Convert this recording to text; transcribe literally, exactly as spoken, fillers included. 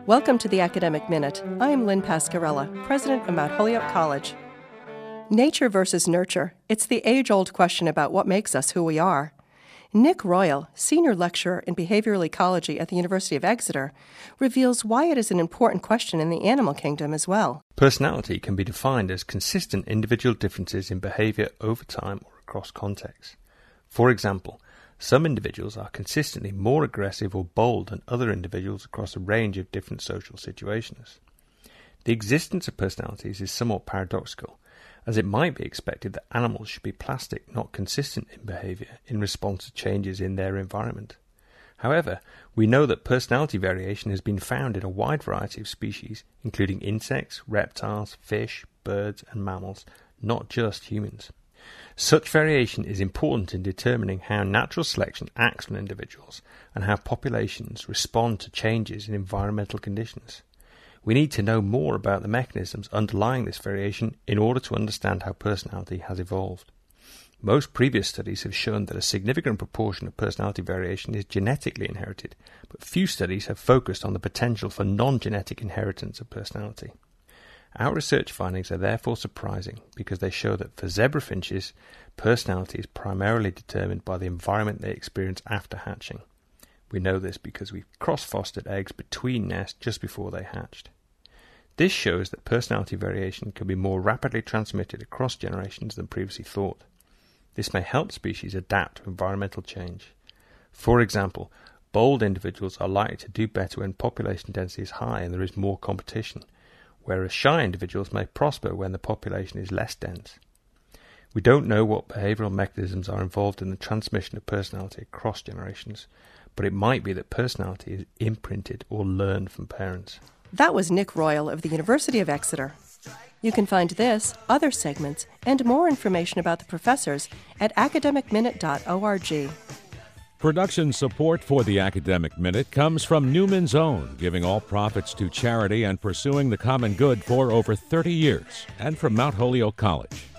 Welcome to the Academic Minute. I am Lynn Pascarella, president of Mount Holyoke College. Nature versus nurture. It's the age-old question about what makes us who we are. Nick Royal, senior lecturer in behavioral ecology at the University of Exeter, reveals why it is an important question in the animal kingdom as well. Personality can be defined as consistent individual differences in behavior over time or across contexts. For example, some individuals are consistently more aggressive or bold than other individuals across a range of different social situations. The existence of personalities is somewhat paradoxical, as it might be expected that animals should be plastic, not consistent in behavior in response to changes in their environment. However, we know that personality variation has been found in a wide variety of species, including insects, reptiles, fish, birds, and mammals, not just humans. Such variation is important in determining how natural selection acts on individuals and how populations respond to changes in environmental conditions. We need to know more about the mechanisms underlying this variation in order to understand how personality has evolved. Most previous studies have shown that a significant proportion of personality variation is genetically inherited, but few studies have focused on the potential for non-genetic inheritance of personality. Our research findings are therefore surprising because they show that for zebra finches, personality is primarily determined by the environment they experience after hatching. We know this because we cross-fostered eggs between nests just before they hatched. This shows that personality variation can be more rapidly transmitted across generations than previously thought. This may help species adapt to environmental change. For example, bold individuals are likely to do better when population density is high and there is more competition, whereas shy individuals may prosper when the population is less dense. We don't know what behavioural mechanisms are involved in the transmission of personality across generations, but it might be that personality is imprinted or learned from parents. That was Nick Royal of the University of Exeter. You can find this, other segments, and more information about the professors at academic minute dot org. Production support for the Academic Minute comes from Newman's Own, giving all profits to charity and pursuing the common good for over thirty years, and from Mount Holyoke College.